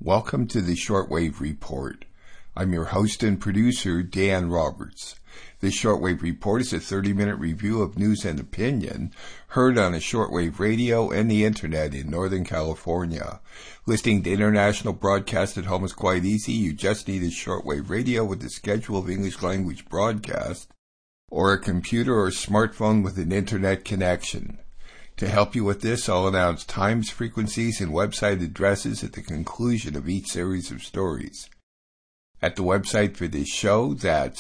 Welcome to the Shortwave Report. I'm your host and producer, Dan Roberts. The Shortwave Report is a 30-minute review of news and opinion heard on a shortwave radio and the internet in Northern California. Listening to international broadcast at home is quite easy. You just need a shortwave radio with a schedule of English language broadcast or a computer or smartphone with an internet connection. To help you with this, I'll announce times, frequencies, and website addresses at the conclusion of each series of stories. At the website for this show, that's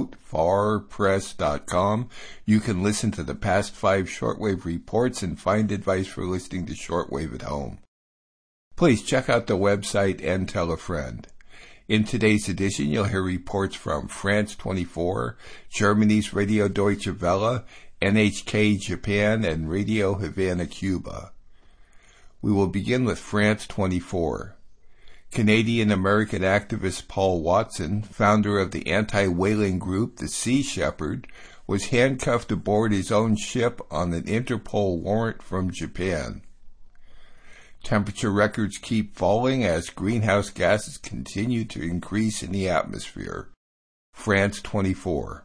outfarpress.com, you can listen to the past 5 shortwave reports and find advice for listening to shortwave at home. Please check out the website and tell a friend. In today's edition, you'll hear reports from France 24, Germany's Radio Deutsche Welle, NHK Japan, and Radio Havana, Cuba. We will begin with France 24. Canadian-American activist Paul Watson, founder of the anti-whaling group The Sea Shepherd, was handcuffed aboard his own ship on an Interpol warrant from Japan. Temperature records keep falling as greenhouse gases continue to increase in the atmosphere. France 24.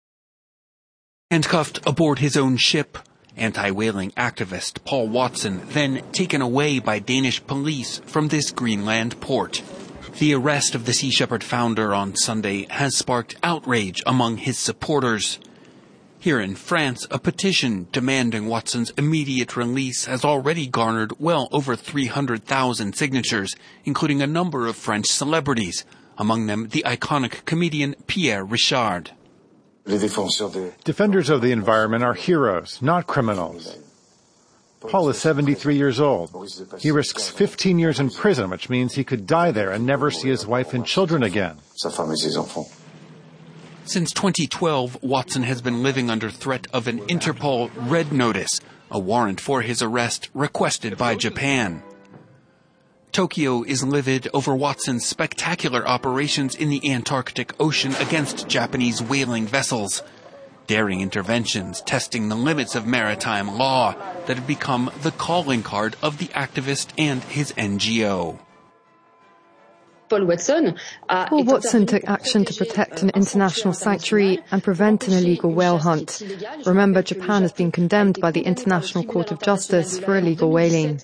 Handcuffed aboard his own ship, anti-whaling activist Paul Watson then taken away by Danish police from this Greenland port. The arrest of the Sea Shepherd founder on Sunday has sparked outrage among his supporters. Here in France, a petition demanding Watson's immediate release has already garnered well over 300,000 signatures, including a number of French celebrities, among them the iconic comedian Pierre Richard. Defenders of the environment are heroes, not criminals. Paul is 73 years old. He risks 15 years in prison, which means he could die there and never see his wife and children again. Since 2012, Watson has been living under threat of an Interpol Red Notice, a warrant for his arrest requested by Japan. Tokyo is livid over Watson's spectacular operations in the Antarctic Ocean against Japanese whaling vessels, daring interventions testing the limits of maritime law that have become the calling card of the activist and his NGO. Paul Watson took action to protect an international sanctuary and prevent an illegal whale hunt. Remember, Japan has been condemned by the International Court of Justice for illegal whaling.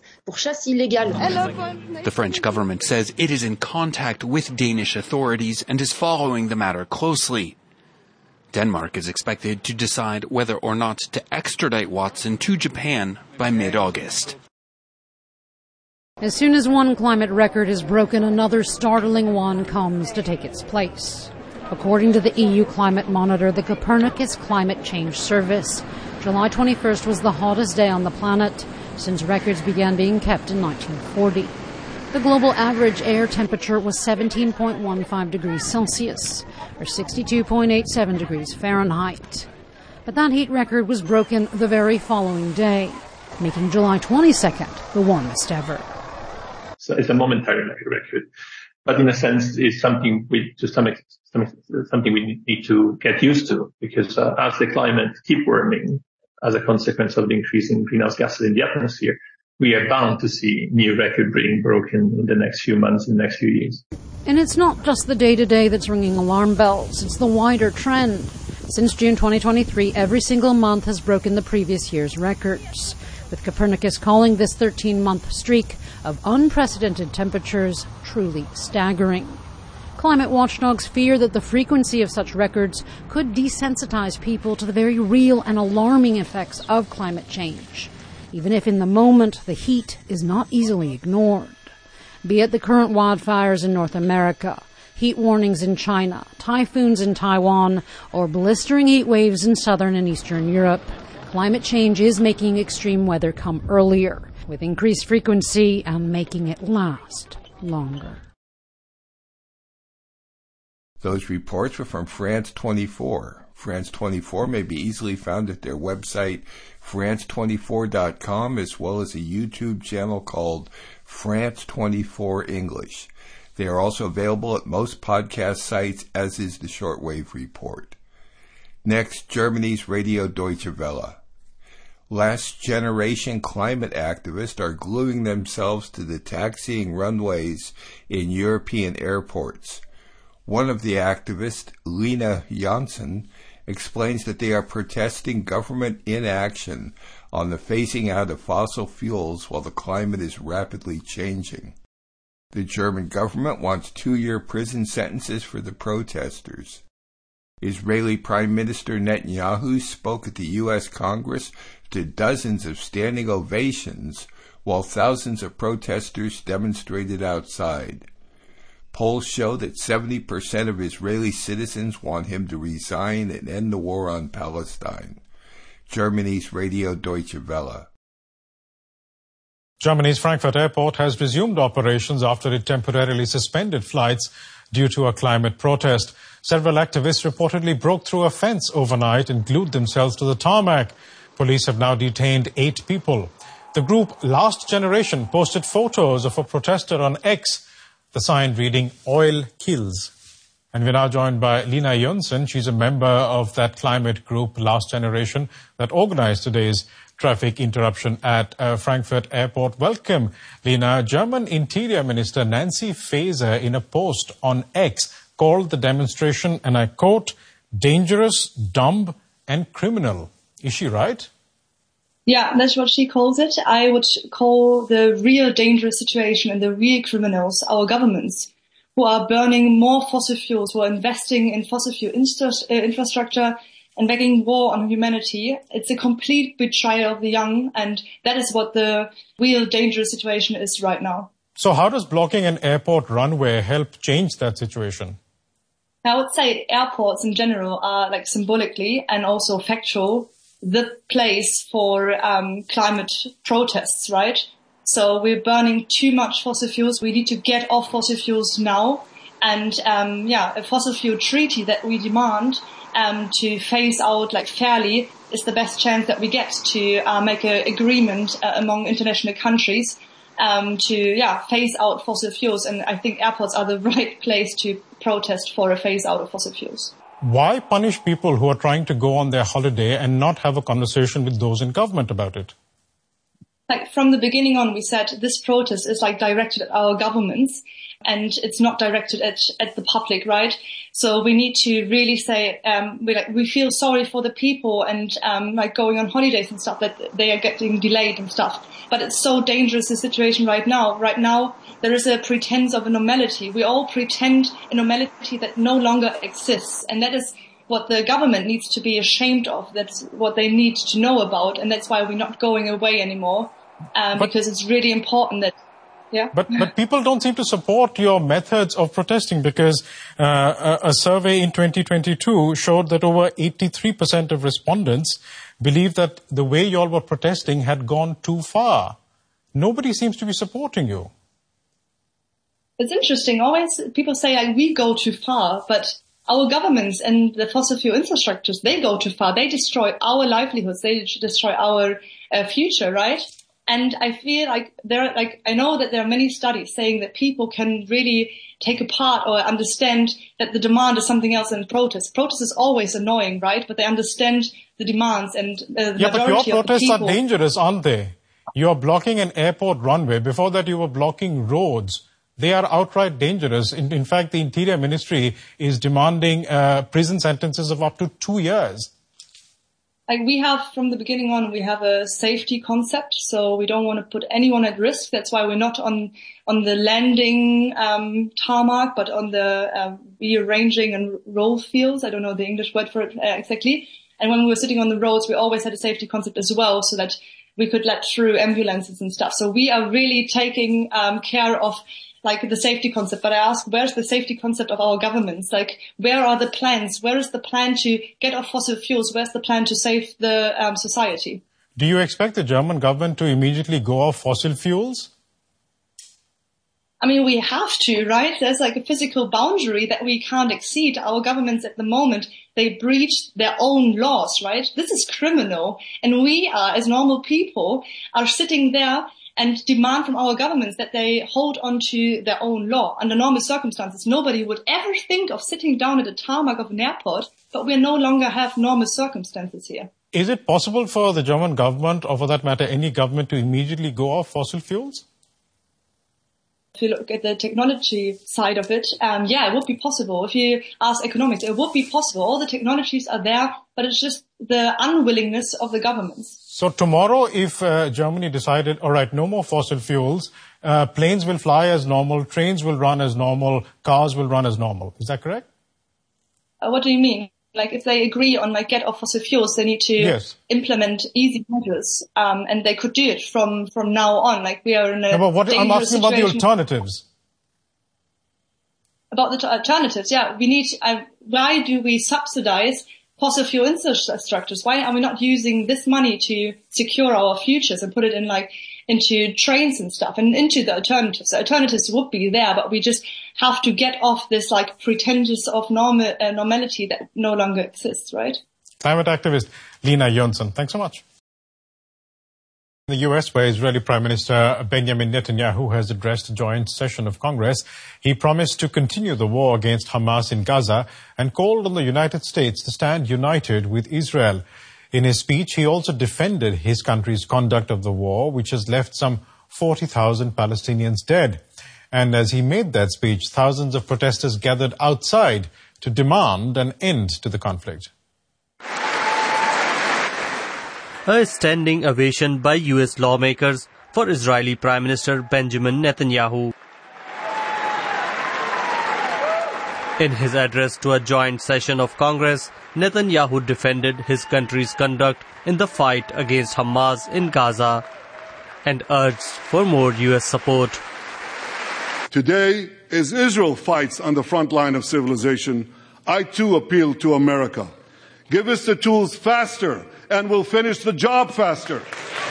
The French government says it is in contact with Danish authorities and is following the matter closely. Denmark is expected to decide whether or not to extradite Watson to Japan by mid-August. As soon as one climate record is broken, another startling one comes to take its place. According to the EU Climate Monitor, the Copernicus Climate Change Service, July 21st was the hottest day on the planet since records began being kept in 1940. The global average air temperature was 17.15 degrees Celsius, or 62.87 degrees Fahrenheit. But that heat record was broken the very following day, making July 22nd the warmest ever. So it's a momentary record, but in a sense, it's something we need to get used to, because as the climate keeps warming, as a consequence of the increase in greenhouse gases in the atmosphere, we are bound to see new record being broken in the next few months, in the next few years. And it's not just the day-to-day that's ringing alarm bells, it's the wider trend. Since June 2023, every single month has broken the previous year's records, with Copernicus calling this 13-month streak of unprecedented temperatures truly staggering. Climate watchdogs fear that the frequency of such records could desensitize people to the very real and alarming effects of climate change, even if in the moment the heat is not easily ignored. Be it the current wildfires in North America, heat warnings in China, typhoons in Taiwan, or blistering heat waves in southern and eastern Europe, climate change is making extreme weather come earlier, with increased frequency and making it last longer. Those reports were from France 24. France 24 may be easily found at their website, france24.com, as well as a YouTube channel called France 24 English. They are also available at most podcast sites, as is the Shortwave Report. Next, Germany's Radio Deutsche Welle. Last-generation climate activists are gluing themselves to the taxiing runways in European airports. One of the activists, Lena Jansson, explains that they are protesting government inaction on the phasing out of fossil fuels while the climate is rapidly changing. The German government wants 2-year prison sentences for the protesters. Israeli Prime Minister Netanyahu spoke at the U.S. Congress to dozens of standing ovations while thousands of protesters demonstrated outside. Polls show that 70% of Israeli citizens want him to resign and end the war on Palestine. Germany's Radio Deutsche Welle. Germany's Frankfurt Airport has resumed operations after it temporarily suspended flights due to a climate protest. Several activists reportedly broke through a fence overnight and glued themselves to the tarmac. Police have now detained 8 people. The group Last Generation posted photos of a protester on X, the sign reading "Oil Kills." And we're now joined by Lena Jansson. She's a member of that climate group, Last Generation, that organized today's traffic interruption at Frankfurt Airport. Welcome, Lena. German Interior Minister Nancy Faeser, in a post on X, called the demonstration, and I quote, dangerous, dumb, and criminal. Is she right? Yeah, that's what she calls it. I would call the real dangerous situation and the real criminals our governments, who are burning more fossil fuels, who are investing in fossil fuel infrastructure and making war on humanity. It's a complete betrayal of the young, and that is what the real dangerous situation is right now. So how does blocking an airport runway help change that situation? I would say airports in general are, like, symbolically and also factual, the place for climate protests, right? So we're burning too much fossil fuels. We need to get off fossil fuels now. And a fossil fuel treaty that we demand to phase out, like, fairly is the best chance that we get to make an agreement among international countries to phase out fossil fuels. And I think airports are the right place to protest for a phase out of fossil fuels. Why punish people who are trying to go on their holiday and not have a conversation with those in government about it? Like, from the beginning on, we said this protest is, like, directed at our governments and it's not directed at the public, right? So we need to really say, we feel sorry for the people and, going on holidays and stuff, that they are getting delayed and stuff. But it's so dangerous, the situation right now. Right now, there is a pretense of a normality. We all pretend a normality that no longer exists. And that is what the government needs to be ashamed of. That's what they need to know about. And that's why we're not going away anymore. Because it's really important that, But people don't seem to support your methods of protesting, because a survey in 2022 showed that over 83% of respondents believe that the way you all were protesting had gone too far. Nobody seems to be supporting you. It's interesting. Always people say, like, we go too far, but our governments and the fossil fuel infrastructures, they go too far. They destroy our livelihoods. They destroy our future, right? And I feel like I know that there are many studies saying that people can really take apart or understand that the demand is something else than protest. Protest is always annoying, right? But they understand the demands and the majority of the people. But your protests are dangerous, aren't they? You're blocking an airport runway. Before that, you were blocking roads. They are outright dangerous. In fact, the Interior Ministry is demanding prison sentences of up to 2 years. Like, we have, from the beginning on, we have a safety concept, so we don't want to put anyone at risk. That's why we're not on the landing tarmac, but on the rearranging and roll fields. I don't know the English word for it exactly. And when we were sitting on the roads, we always had a safety concept as well, so that we could let through ambulances and stuff. So we are really taking care of, like, the safety concept. But I ask, where's the safety concept of our governments? Like, where are the plans? Where is the plan to get off fossil fuels? Where's the plan to save the society? Do you expect the German government to immediately go off fossil fuels? I mean, we have to, right? There's, like, a physical boundary that we can't exceed. Our governments at the moment, they breach their own laws, right? This is criminal. And we are, as normal people, are sitting there and demand from our governments that they hold on to their own law. Under normal circumstances, nobody would ever think of sitting down at the tarmac of an airport, but we no longer have normal circumstances here. Is it possible for the German government, or for that matter any government, to immediately go off fossil fuels? If you look at the technology side of it, it would be possible. If you ask economics, it would be possible. All the technologies are there, but it's just the unwillingness of the governments. So tomorrow, if Germany decided, all right, no more fossil fuels, planes will fly as normal, trains will run as normal, cars will run as normal. Is that correct? What do you mean? Like, if they agree on get off fossil fuels, they need to implement easy measures, and they could do it from now on. Like, we are in a I'm asking about the alternatives. About the alternatives, we need. Why do we subsidize fossil fuel infrastructures? Why are we not using this money to secure our futures and put it in into trains and stuff and into the alternatives? The alternatives would be there, but we just have to get off this pretentious of normality that no longer exists, right? Climate activist Lina Jonsson, thanks so much. In the US, where Israeli Prime Minister Benjamin Netanyahu has addressed a joint session of Congress, he promised to continue the war against Hamas in Gaza and called on the United States to stand united with Israel. In his speech, he also defended his country's conduct of the war, which has left some 40,000 Palestinians dead. And as he made that speech, thousands of protesters gathered outside to demand an end to the conflict. A standing ovation by US lawmakers for Israeli Prime Minister Benjamin Netanyahu. In his address to a joint session of Congress, Netanyahu defended his country's conduct in the fight against Hamas in Gaza and urged for more US support. Today, as Israel fights on the front line of civilization, I too appeal to America. Give us the tools faster and we'll finish the job faster.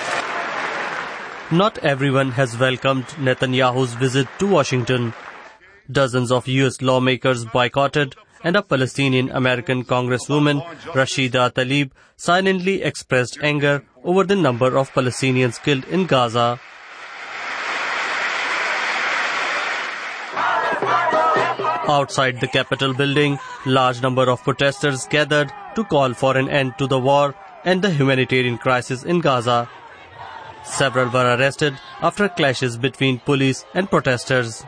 Not everyone has welcomed Netanyahu's visit to Washington. Dozens of US lawmakers boycotted, and a Palestinian-American congresswoman, Rashida Tlaib, silently expressed anger over the number of Palestinians killed in Gaza. Outside the Capitol building, large number of protesters gathered to call for an end to the war and the humanitarian crisis in Gaza. Several were arrested after clashes between police and protesters.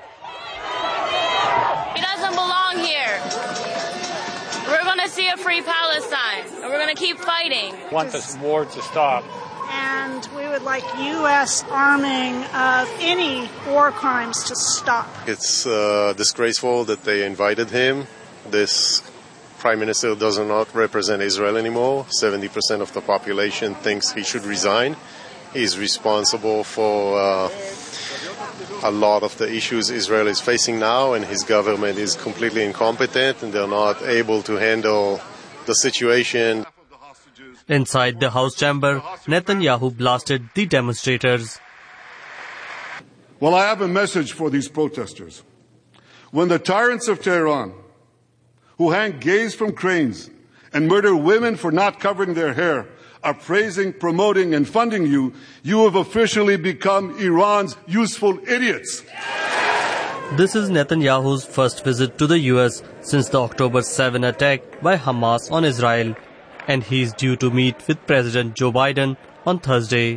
He doesn't belong here. We're going to see a free Palestine, and we're going to keep fighting. We want this war to stop. And we would like U.S. arming of any war crimes to stop. It's disgraceful that they invited him. This Prime Minister does not represent Israel anymore. 70% of the population thinks he should resign. He's responsible for a lot of the issues Israel is facing now, and his government is completely incompetent and they're not able to handle the situation. Inside the House chamber, Netanyahu blasted the demonstrators. Well, I have a message for these protesters. When the tyrants of Tehran, who hang gays from cranes and murder women for not covering their hair, are praising, promoting, and funding you, you have officially become Iran's useful idiots. This is Netanyahu's first visit to the US since the October 7 attack by Hamas on Israel, and he is due to meet with President Joe Biden on Thursday.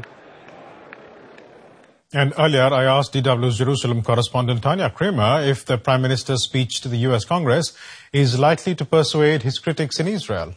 And earlier, I asked DW's Jerusalem correspondent Tanya Kramer if the Prime Minister's speech to the US Congress is likely to persuade his critics in Israel.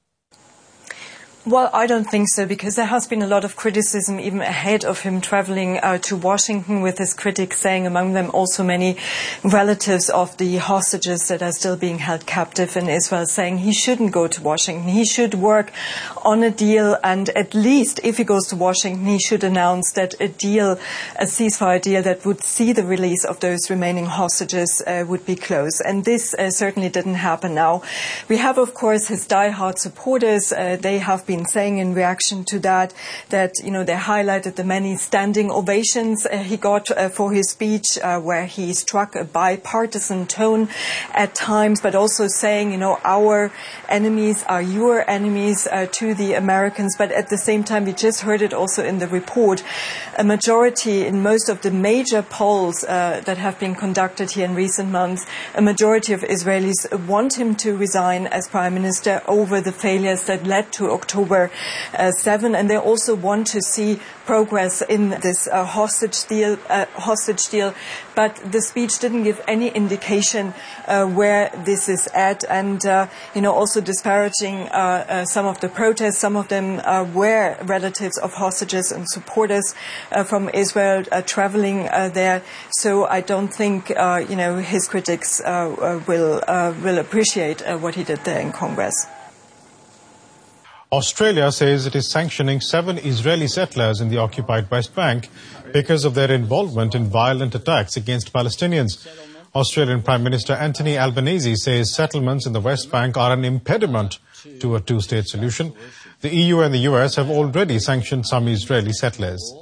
Well, I don't think so, because there has been a lot of criticism even ahead of him traveling to Washington, with his critics saying, among them also many relatives of the hostages that are still being held captive in Israel, saying he shouldn't go to Washington. He should work on a deal, and at least if he goes to Washington, he should announce that a ceasefire deal that would see the release of those remaining hostages would be close. And this certainly didn't happen now. We have, of course, his diehard supporters. They have been saying in reaction to that, you know, they highlighted the many standing ovations he got for his speech, where he struck a bipartisan tone at times, but also saying, you know, our enemies are your enemies to the Americans. But at the same time, we just heard it also in the report, a majority in most of the major polls that have been conducted here in recent months, a majority of Israelis want him to resign as prime minister over the failures that led to October October 7, and they also want to see progress in this hostage deal. But the speech didn't give any indication where this is at, and also disparaging some of the protests. Some of them were relatives of hostages and supporters from Israel traveling there. So I don't think his critics will appreciate what he did there in Congress. Australia says it is sanctioning 7 Israeli settlers in the occupied West Bank because of their involvement in violent attacks against Palestinians. Australian Prime Minister Anthony Albanese says settlements in the West Bank are an impediment to a two-state solution. The EU and the US have already sanctioned some Israeli settlers.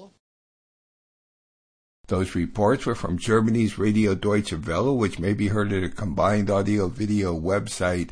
Those reports were from Germany's Radio Deutsche Welle, which may be heard at a combined audio-video website,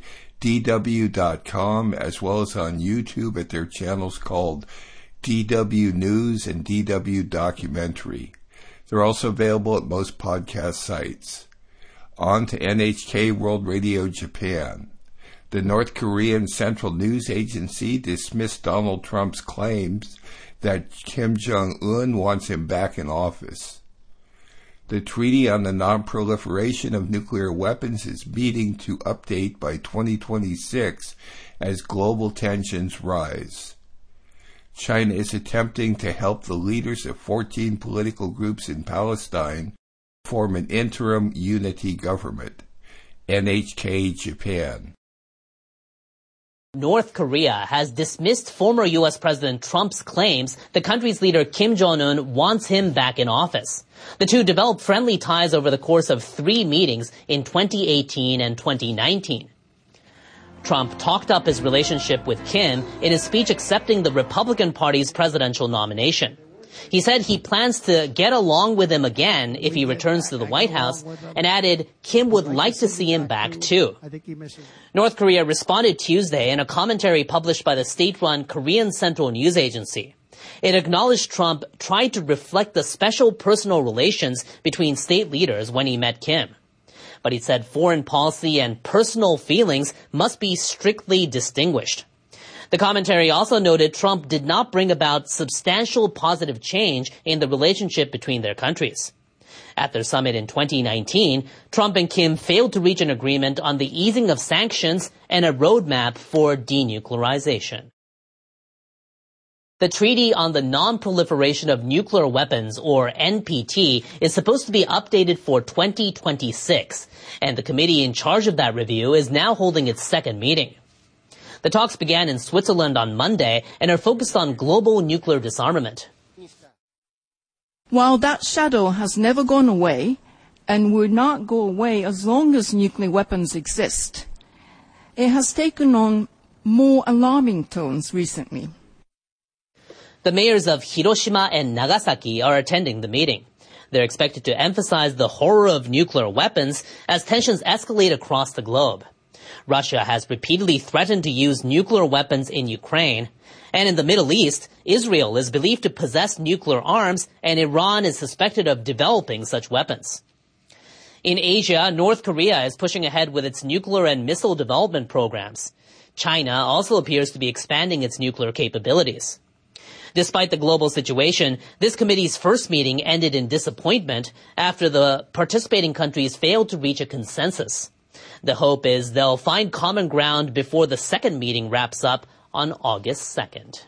dw.com, as well as on YouTube at their channels called DW News and DW Documentary. They're also available at most podcast sites. On to NHK World Radio Japan. The North Korean Central News Agency dismissed Donald Trump's claims that Kim Jong-un wants him back in office. The Treaty on the Non-Proliferation of Nuclear Weapons is meeting to update by 2026 as global tensions rise. China is attempting to help the leaders of 14 political groups in Palestine form an interim unity government. NHK Japan. North Korea has dismissed former U.S. President Trump's claims the country's leader Kim Jong-un wants him back in office. The two developed friendly ties over the course of 3 meetings in 2018 and 2019. Trump talked up his relationship with Kim in his speech accepting the Republican Party's presidential nomination. He said he plans to get along with him again if he returns to the White House, and added Kim would like to see him back too. North Korea responded Tuesday in a commentary published by the state-run Korean Central News Agency. It acknowledged Trump tried to reflect the special personal relations between state leaders when he met Kim. But he said foreign policy and personal feelings must be strictly distinguished. The commentary also noted Trump did not bring about substantial positive change in the relationship between their countries. At their summit in 2019, Trump and Kim failed to reach an agreement on the easing of sanctions and a roadmap for denuclearization. The Treaty on the Non-Proliferation of Nuclear Weapons, or NPT, is supposed to be updated for 2026, and the committee in charge of that review is now holding its second meeting. The talks began in Switzerland on Monday and are focused on global nuclear disarmament. While that shadow has never gone away and will not go away as long as nuclear weapons exist, it has taken on more alarming tones recently. The mayors of Hiroshima and Nagasaki are attending the meeting. They're expected to emphasize the horror of nuclear weapons as tensions escalate across the globe. Russia has repeatedly threatened to use nuclear weapons in Ukraine. And in the Middle East, Israel is believed to possess nuclear arms, and Iran is suspected of developing such weapons. In Asia, North Korea is pushing ahead with its nuclear and missile development programs. China also appears to be expanding its nuclear capabilities. Despite the global situation, this committee's first meeting ended in disappointment after the participating countries failed to reach a consensus. The hope is they'll find common ground before the second meeting wraps up on August 2nd.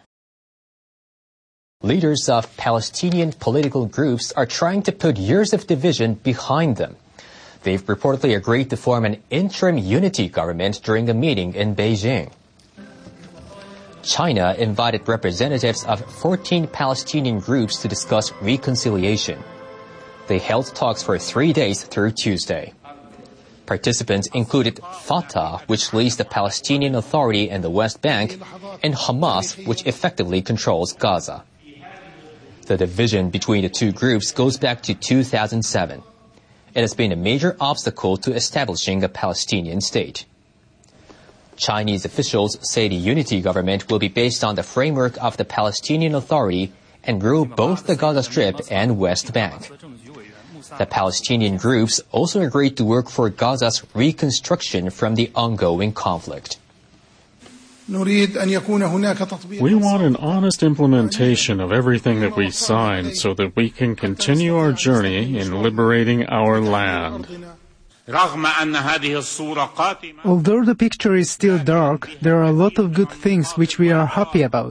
Leaders of Palestinian political groups are trying to put years of division behind them. They've reportedly agreed to form an interim unity government during a meeting in Beijing. China invited representatives of 14 Palestinian groups to discuss reconciliation. They held talks for 3 days through Tuesday. Participants included Fatah, which leads the Palestinian Authority in the West Bank, and Hamas, which effectively controls Gaza. The division between the two groups goes back to 2007. It has been a major obstacle to establishing a Palestinian state. Chinese officials say the unity government will be based on the framework of the Palestinian Authority and rule both the Gaza Strip and West Bank. The Palestinian groups also agreed to work for Gaza's reconstruction from the ongoing conflict. We want an honest implementation of everything that we signed so that we can continue our journey in liberating our land. Although the picture is still dark, there are a lot of good things which we are happy about.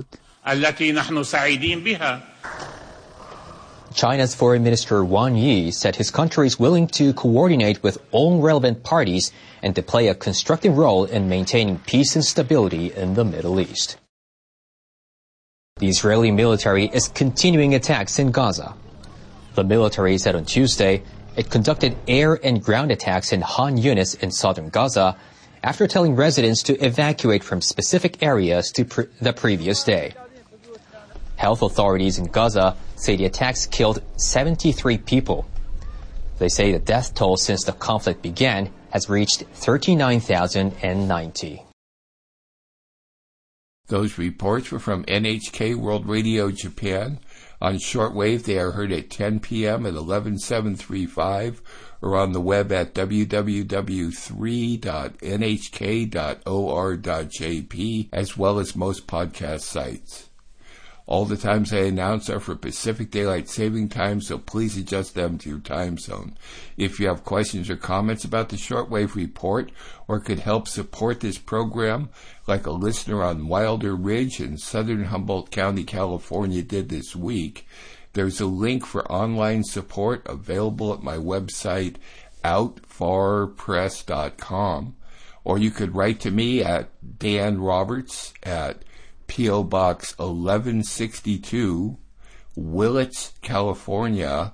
China's Foreign Minister Wang Yi said his country is willing to coordinate with all relevant parties and to play a constructive role in maintaining peace and stability in the Middle East. The Israeli military is continuing attacks in Gaza. The military said on Tuesday it conducted air and ground attacks in Han Yunis in southern Gaza after telling residents to evacuate from specific areas the previous day. Health authorities in Gaza say the attacks killed 73 people. They say the death toll since the conflict began has reached 39,090. Those reports were from NHK World Radio Japan. On shortwave, they are heard at 10 p.m. at 11735 or on the web at www.3.nhk.or.jp, as well as most podcast sites. All the times I announce are for Pacific Daylight Saving Time, so please adjust them to your time zone. If you have questions or comments about the Shortwave Report or could help support this program, like a listener on Wilder Ridge in southern Humboldt County, California did this week, there's a link for online support available at my website, outfarpress.com, or you could write to me at Dan Roberts at P.O. Box 1162, Willits, California,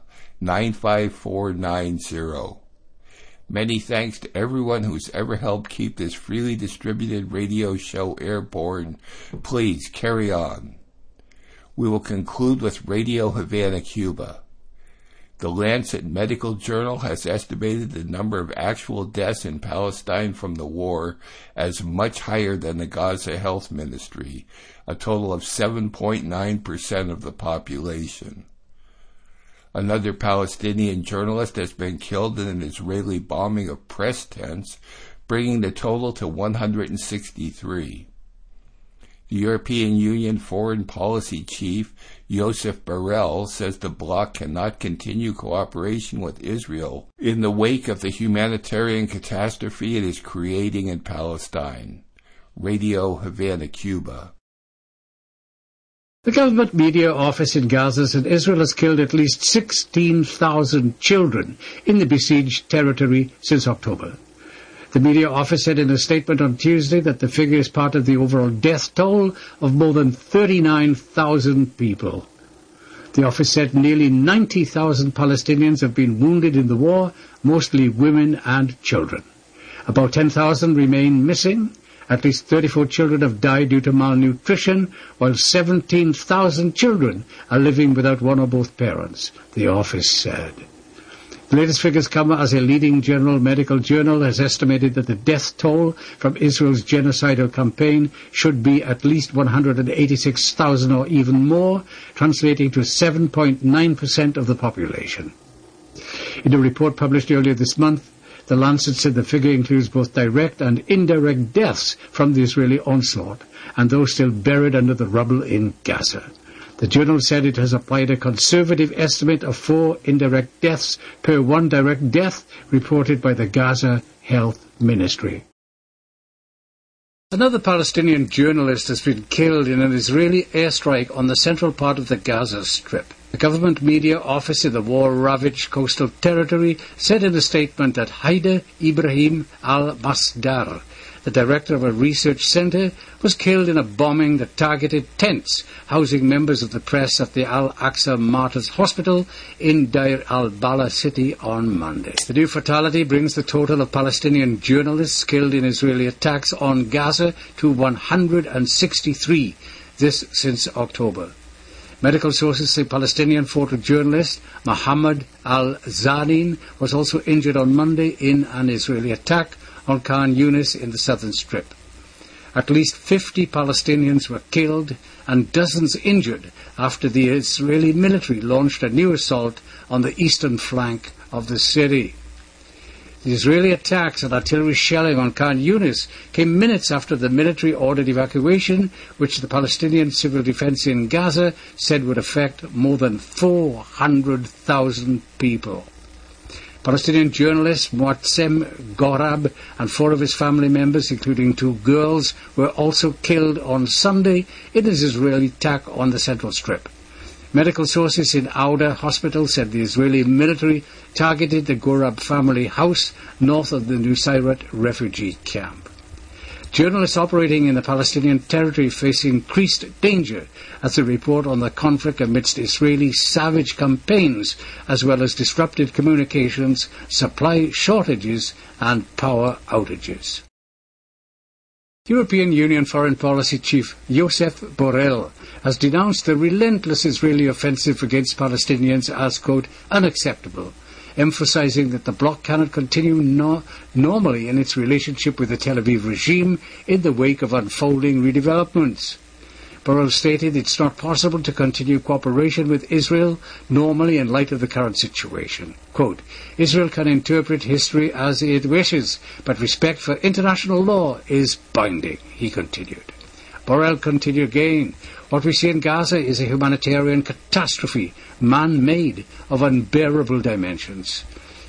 95490. Many thanks to everyone who's ever helped keep this freely distributed radio show airborne. Please carry on. We will conclude with Radio Havana, Cuba. The Lancet Medical Journal has estimated the number of actual deaths in Palestine from the war as much higher than the Gaza Health Ministry, a total of 7.9% of the population. Another Palestinian journalist has been killed in an Israeli bombing of press tents, bringing the total to 163. The European Union Foreign Policy Chief, Joseph Borrell, says the bloc cannot continue cooperation with Israel in the wake of the humanitarian catastrophe it is creating in Palestine. Radio Havana, Cuba. The government media office in Gaza said Israel has killed at least 16,000 children in the besieged territory since October. The media office said in a statement on Tuesday that the figure is part of the overall death toll of more than 39,000 people. The office said nearly 90,000 Palestinians have been wounded in the war, mostly women and children. About 10,000 remain missing. At least 34 children have died due to malnutrition, while 17,000 children are living without one or both parents, the office said. The latest figures come as a leading general medical journal has estimated that the death toll from Israel's genocidal campaign should be at least 186,000 or even more, translating to 7.9% of the population. In a report published earlier this month, The Lancet said the figure includes both direct and indirect deaths from the Israeli onslaught and those still buried under the rubble in Gaza. The journal said it has applied a conservative estimate of 4 indirect deaths per 1 direct death reported by the Gaza Health Ministry. Another Palestinian journalist has been killed in an Israeli airstrike on the central part of the Gaza Strip. The government media office in the war-ravaged coastal territory said in a statement that Haider Ibrahim al-Masdar, the director of a research center, was killed in a bombing that targeted tents housing members of the press at the Al-Aqsa Martyrs Hospital in Deir al-Bala city on Monday. The new fatality brings the total of Palestinian journalists killed in Israeli attacks on Gaza to 163, this since October. Medical sources say Palestinian photojournalist Mohammed al-Zanin was also injured on Monday in an Israeli attack on Khan Yunis in the southern strip. At least 50 Palestinians were killed and dozens injured after the Israeli military launched a new assault on the eastern flank of the city. The Israeli attacks and artillery shelling on Khan Yunis came minutes after the military-ordered evacuation, which the Palestinian Civil Defense in Gaza said would affect more than 400,000 people. Palestinian journalist Muatzem Gorab and 4 of his family members, including 2 girls, were also killed on Sunday in an Israeli attack on the Central Strip. Medical sources in Auda Hospital said the Israeli military targeted the Gorab family house north of the Nusayrat refugee camp. Journalists operating in the Palestinian territory face increased danger as they report on the conflict amidst Israeli savage campaigns, as well as disrupted communications, supply shortages and power outages. European Union Foreign Policy Chief Josep Borrell has denounced the relentless Israeli offensive against Palestinians as, quote, unacceptable, emphasizing that the bloc cannot continue normally in its relationship with the Tel Aviv regime in the wake of unfolding redevelopments. Borrell stated it's not possible to continue cooperation with Israel normally in light of the current situation. Quote, Israel can interpret history as it wishes, but respect for international law is binding, he continued. Borrell continued again, what we see in Gaza is a humanitarian catastrophe, man-made, of unbearable dimensions.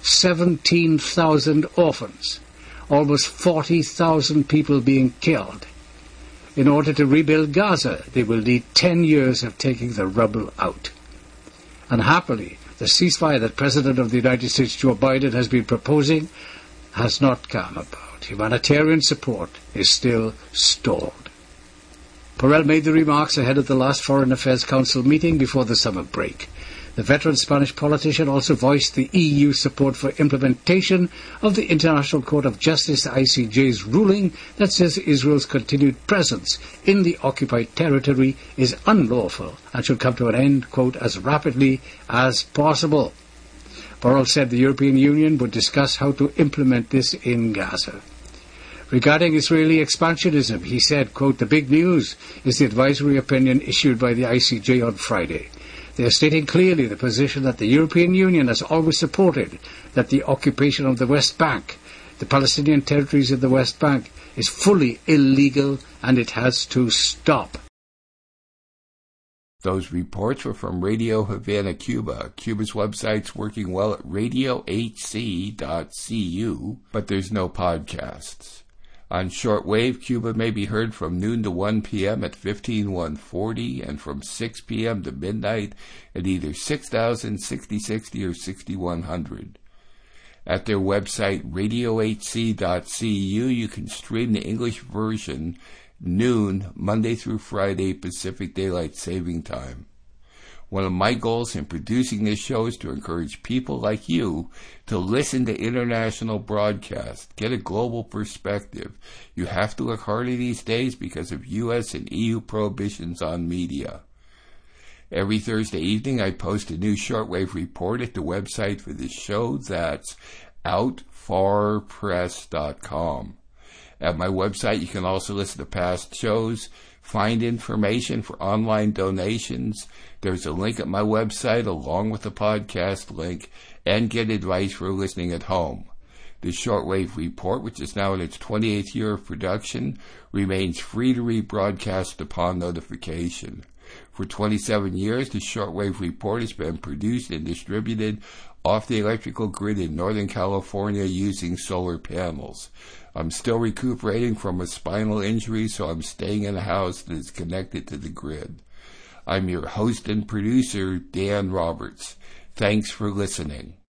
17,000 orphans, almost 40,000 people being killed. In order to rebuild Gaza, they will need 10 years of taking the rubble out. Unhappily, the ceasefire that President of the United States Joe Biden has been proposing has not come about. Humanitarian support is still stalled. Borrell made the remarks ahead of the last Foreign Affairs Council meeting before the summer break. The veteran Spanish politician also voiced the EU support for implementation of the International Court of Justice ICJ's ruling that says Israel's continued presence in the occupied territory is unlawful and should come to an end, quote, as rapidly as possible. Borrell said the European Union would discuss how to implement this in Gaza. Regarding Israeli expansionism, he said, quote, the big news is the advisory opinion issued by the ICJ on Friday. They are stating clearly the position that the European Union has always supported, that the occupation of the West Bank, the Palestinian territories in the West Bank, is fully illegal and it has to stop. Those reports were from Radio Havana, Cuba. Cuba's website's working well at radiohc.cu, but there's no podcasts. On shortwave, Cuba may be heard from noon to 1 p.m. at 15140 and from 6 p.m. to midnight at either 6000, 6060, or 6100. At their website, radiohc.cu, you can stream the English version noon, Monday through Friday, Pacific Daylight Saving Time. One of my goals in producing this show is to encourage people like you to listen to international broadcasts, get a global perspective. You have to look harder these days because of U.S. and EU prohibitions on media. Every Thursday evening, I post a new shortwave report at the website for this show. That's outfarpress.com. At my website, you can also listen to past shows, find information for online donations. There's a link at my website along with the podcast link, and get advice for listening at home. The Shortwave Report, which is now in its 28th year of production, remains free to rebroadcast upon notification. For 27 years, the Shortwave Report has been produced and distributed off the electrical grid in Northern California using solar panels. I'm still recuperating from a spinal injury, so I'm staying in a house that is connected to the grid. I'm your host and producer, Dan Roberts. Thanks for listening.